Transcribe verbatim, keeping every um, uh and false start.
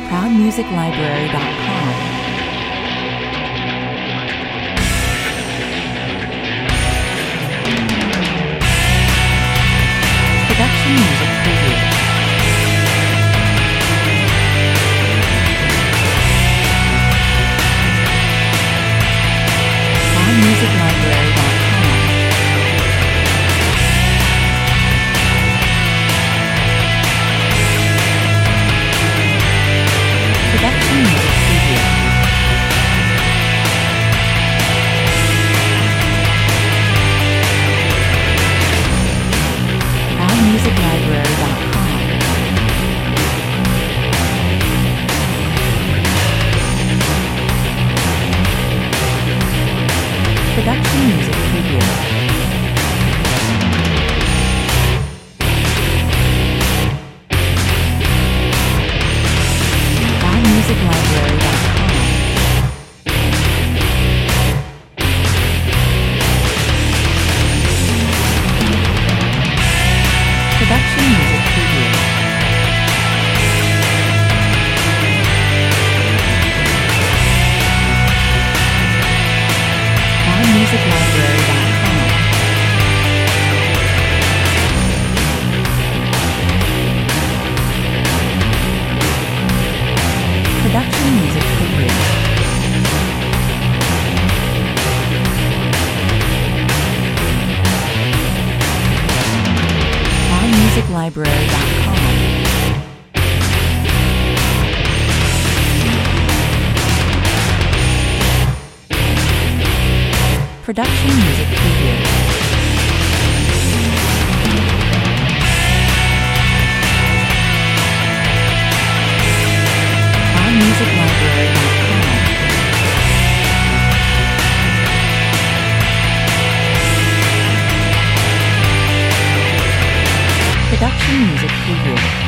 proud music library dot com. Production music preview. proud music library dot com. Production music preview. proud music library dot com. Production music preview. proud music library dot com. Production music preview. proud music library dot com. Production music preview. proud music library dot com. Production music preview. proud music library dot com. Production music preview.